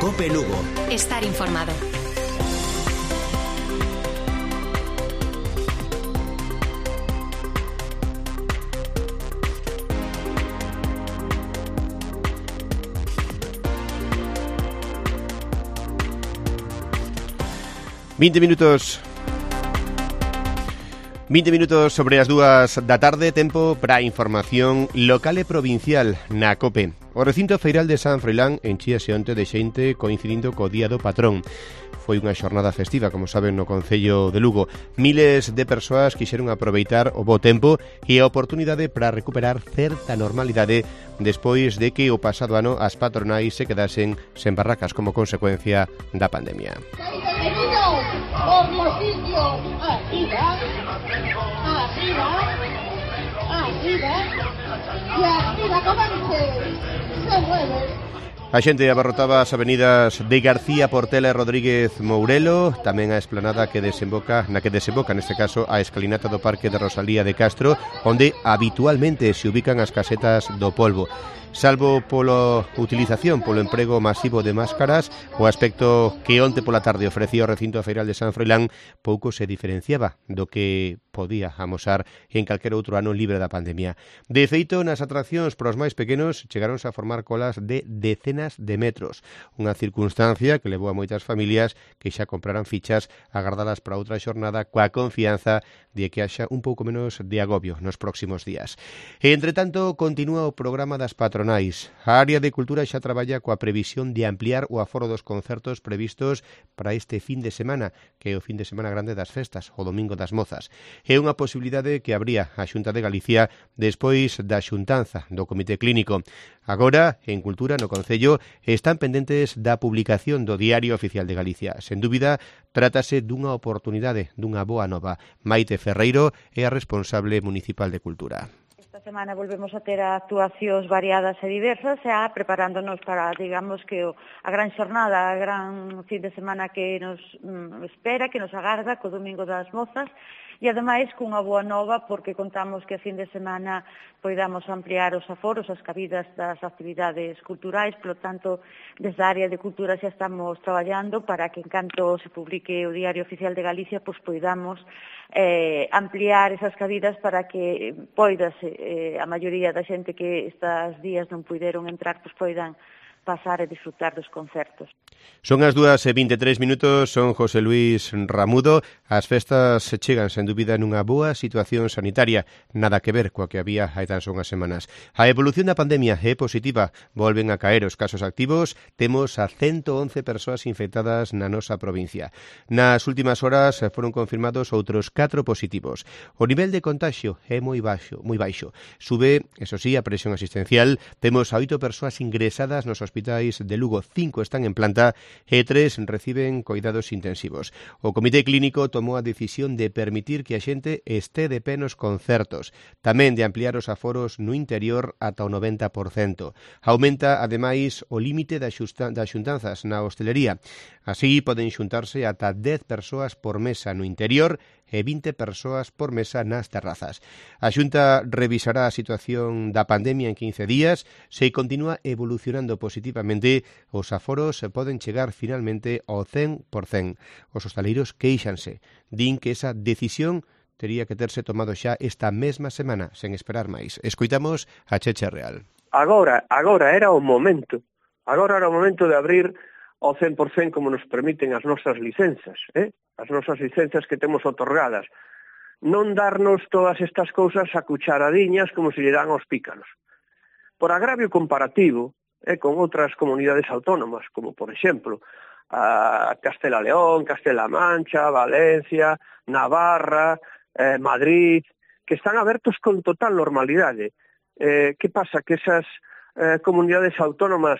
COPE Lugo. Estar informado. Veinte minutos sobre as 2 da tarde, tempo para a información local e provincial na COPE. O recinto feiral de San Froilán enchíase onte de xente coincidindo co Día do Patrón. Foi unha xornada festiva, como saben, no Concello de Lugo. Miles de persoas quixeron aproveitar o bo tempo e a oportunidade para recuperar certa normalidade despois de que o pasado ano as patronais se quedasen sen barracas como consecuencia da pandemia. Por los sitios, arriba, y arriba, comence, se mueve. A xente abarrotaba as avenidas de García Portela e Rodríguez Mourelo, tamén a esplanada que desemboca neste caso a escalinata do Parque de Rosalía de Castro, onde habitualmente se ubican as casetas do polvo. Salvo polo utilización polo emprego masivo de máscaras, o aspecto que onte pola tarde ofrecía o recinto feiral de San Froilán pouco se diferenciaba do que podía amosar en calquera outro ano libre da pandemia. De feito, nas atraccións para os máis pequenos chegaronse a formar colas de decenas de metros, unha circunstancia que levou a moitas familias que xa compraran fichas agardalas para outra xornada coa confianza de que haxa un pouco menos de agobio nos próximos días. E, entre tanto, continúa o programa das patronais. A área de cultura xa traballa coa previsión de ampliar o aforo dos concertos previstos para este fin de semana, que é o fin de semana grande das festas, o Domingo das Mozas. É unha posibilidade que abría a Xunta de Galicia despois da xuntanza do Comité Clínico. Agora, en Cultura, no Concello, están pendentes da publicación do Diario Oficial de Galicia. Sen dúbida, trátase dunha oportunidade, dunha boa nova. Maite Ferreiro é a responsable municipal de Cultura. Esta semana volvemos a ter actuacións variadas e diversas, xa preparándonos para, digamos, que a gran xornada, a gran fin de semana que nos espera, que nos agarda, co Domingo das Mozas, e ademais cunha boa nova porque contamos que a fin de semana poidamos ampliar os aforos, as cabidas das actividades culturais, polo tanto, desde a área de cultura xa estamos traballando para que en canto se publique o Diario Oficial de Galicia, pois poidamos ampliar esas cabidas para que poidase a maioría da xente que estes días non puideron entrar, pois poidan pasar e disfrutar dos concertos. Son as 2:23 minutos, son José Luis Ramudo. As festas se chegan, sen dúbida, nunha boa situación sanitaria, nada que ver coa que había hai tan só unhas semanas. A evolución da pandemia é positiva, volven a caer os casos activos, temos a 111 persoas infectadas na nosa provincia. Nas últimas horas foron confirmados outros 4 positivos. O nivel de contagio é moi baixo. Sube, eso sí, a presión asistencial. Temos a 8 persoas ingresadas nos hospitais de Lugo, 5 están en planta e 3 reciben coidados intensivos. O Comité Clínico tomou a decisión de permitir que a xente este de pé nos concertos, tamén de ampliar os aforos no interior ata o 90%. Aumenta, ademais, o límite das xuntanzas na hostelería. Así poden xuntarse ata 10 persoas por mesa no interior e 20 persoas por mesa nas terrazas. A Xunta revisará a situación da pandemia en 15 días. Se continúa evolucionando positivamente, os aforos poden chegar finalmente ao 100%. Os hostaleiros queixanse. Din que esa decisión tería que terse tomado xa esta mesma semana, sen esperar máis. Escoitamos a Cheche Real. Agora era o momento. Agora era o momento de abrir ao 100% como nos permiten as nosas licenzas, as nosas licenzas que temos otorgadas. Non darnos todas estas cousas a cucharadiñas como se lle dan aos pícaros. Por agravio comparativo con outras comunidades autónomas, como por exemplo a Castela León, Castela Mancha, Valencia, Navarra, Madrid, que están abertos con total normalidade. Que pasa? Que esas comunidades autónomas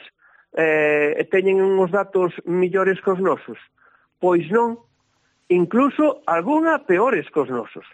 teñen uns datos millores cos nosos? Pois non, incluso algunha peores cos nosos.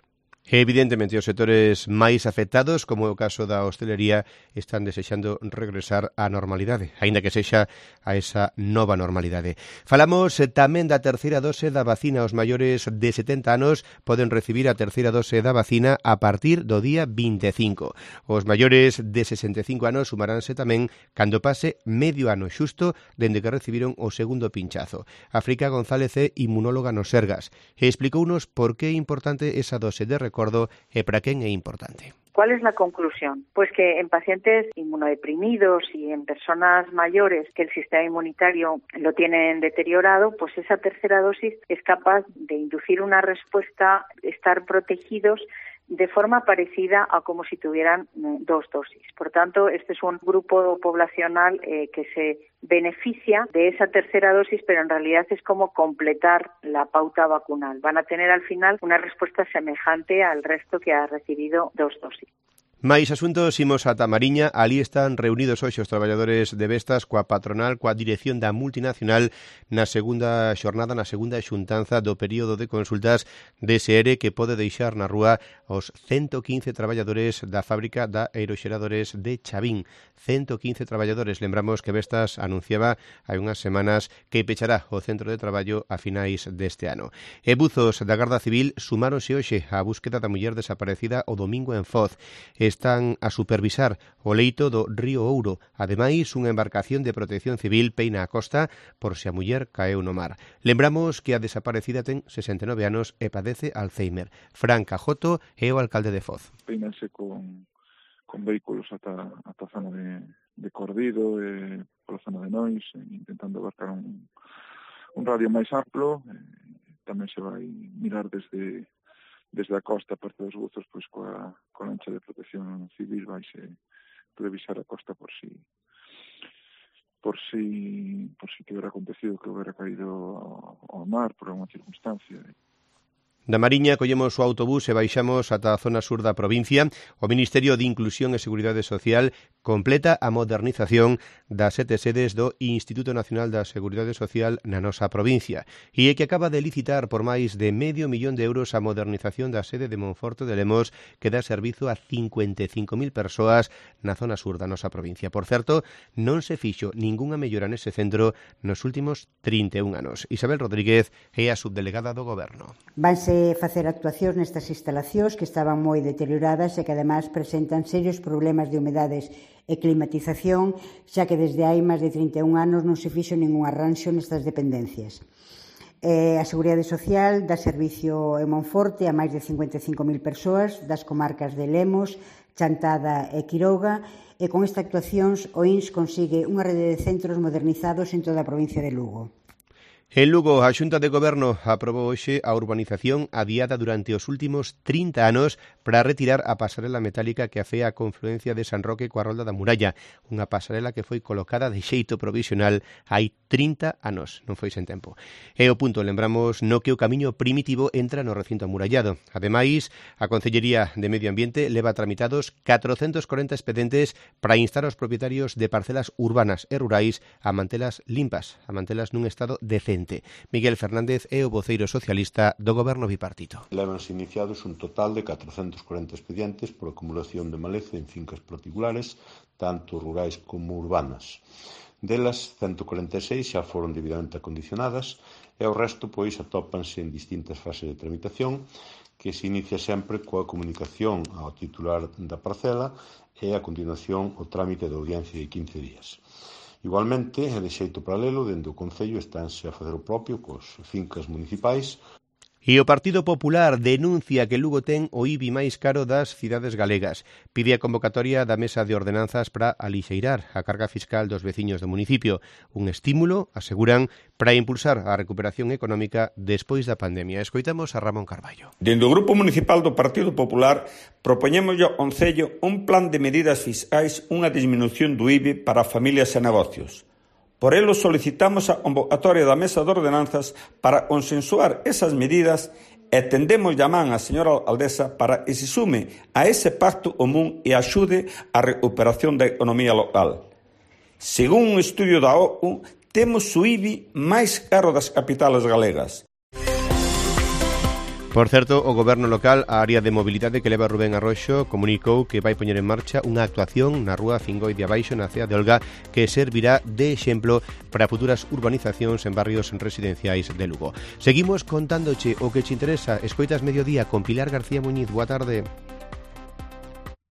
Evidentemente, os sectores máis afectados, como é o caso da hostelería, están desexando regresar á normalidade, aínda que sexa a esa nova normalidade. Falamos tamén da terceira dose da vacina. Os maiores de 70 anos poden recibir a terceira dose da vacina a partir do día 25. Os maiores de 65 anos sumaránse tamén cando pase medio ano xusto dende que recibiron o segundo pinchazo. África González é inmunóloga no Sergas e explicounos por que é importante esa dose de recordo e para quen é importante. ¿Cuál es la conclusión? Pues que en pacientes inmunodeprimidos y en personas mayores que el sistema inmunitario lo tienen deteriorado, pues esa tercera dosis es capaz de inducir una respuesta, estar protegidos de forma parecida a como si tuvieran dos dosis. Por tanto, este es un grupo poblacional que se beneficia de esa tercera dosis, pero en realidad es como completar la pauta vacunal. Van a tener al final una respuesta semejante al resto que ha recibido dos dosis. Mais asuntos, imos ata Mariña. Ali están reunidos hoxe os traballadores de Vestas coa patronal, coa dirección da multinacional na segunda xornada, na segunda xuntanza do período de consultas dese ERE que pode deixar na rúa os 115 traballadores da fábrica da Aeroxeradores de Chavín. 115 traballadores. Lembramos que Vestas anunciaba hai unhas semanas que pechará o centro de traballo a finais deste ano. E buzos da Garda Civil sumáronse hoxe á búsqueda da muller desaparecida o domingo en Foz. Están a supervisar o leito do río Ouro. Ademais, unha embarcación de protección civil peina a costa por se a muller caeu no mar. Lembramos que a desaparecida ten 69 anos e padece Alzheimer. Fran Cajoto é o alcalde de Foz. Peinase con vehículos ata a zona de Cordido, pola zona de Nois, intentando abarcar un radio máis amplo. Tamén se vai mirar desde a costa, parte dos buzos, pois coa lancha de protección civil vaise revisar a costa por si que hubiera acontecido que hubiera caído ao mar por alguma circunstancia. Da Mariña collemos o autobús e baixamos ata a zona sur da provincia. O Ministerio de Inclusión e Seguridade Social completa a modernización das 7 sedes do Instituto Nacional da Seguridade Social na nosa provincia e é que acaba de licitar por máis de €500.000 a modernización da sede de Monforte de Lemos que dá servizo a 55.000 persoas na zona sur da nosa provincia. Por certo, non se fixo ningunha mellora nese centro nos últimos 31 anos. Isabel Rodríguez é a subdelegada do Goberno. Vanse facer actuacións nestas instalacións que estaban moi deterioradas e que ademais presentan serios problemas de humedades e climatización, xa que desde hai máis de 31 anos non se fixo ningún arranxo nestas dependencias. A Seguridade Social dá servicio en Monforte a máis de 55.000 persoas das comarcas de Lemos, Chantada e Quiroga, e con esta actuacións o INS consigue unha rede de centros modernizados en toda a provincia de Lugo. En Lugo, a Xunta de Goberno aprobou hoxe a urbanización adiada durante os últimos 30 anos para retirar a pasarela metálica que afea a confluencia de San Roque coa Rolda da Muralla, unha pasarela que foi colocada de xeito provisional hai 30 anos, non foi sen tempo. E o punto, lembramos, no que o camiño primitivo entra no recinto amurallado. Ademais, a Concellería de Medio Ambiente leva tramitados 440 expedientes para instar aos propietarios de parcelas urbanas e rurais a mantelas limpas, a mantelas nun estado decente. Miguel Fernández é o voceiro socialista do Goberno bipartito. Levanse iniciados un total de 440 expedientes por acumulación de maleza en fincas particulares, tanto rurais como urbanas. Delas, 146 xa foron debidamente acondicionadas e o resto, pois, atópanse en distintas fases de tramitación que se inicia sempre coa comunicación ao titular da parcela e, a continuación, o trámite de audiencia de 15 días. Igualmente, de xeito paralelo, dende o Concello estanse a facer o propio cos fincas municipais. E o Partido Popular denuncia que Lugo ten o IBI máis caro das cidades galegas. Pide a convocatoria da Mesa de Ordenanzas para alixeirar a carga fiscal dos veciños do municipio. Un estímulo, aseguran, para impulsar a recuperación económica despois da pandemia. Escoitamos a Ramón Carballo. Dende o Grupo Municipal do Partido Popular propoñémoslle ao Concello un plan de medidas fiscais, unha disminución do IBI para familias e negocios. Por ello, solicitamos a convocatoria da Mesa de Ordenanzas para consensuar esas medidas e tendemos llamán á señora alcaldesa para que se sume a ese pacto común e axude á recuperación da economía local. Según un estudio da OCU, temos o IBI máis caro das capitales galegas. Por certo, o goberno local, a área de mobilidade que leva Rubén Arroxo, comunicou que vai poñer en marcha unha actuación na rúa Fingoi de Abaixo, na cea de Olga, que servirá de exemplo para futuras urbanizacións en barrios residenciais de Lugo. Seguimos contándoche o que te interesa. Escoitas Mediodía con Pilar García Muñiz. Boa tarde.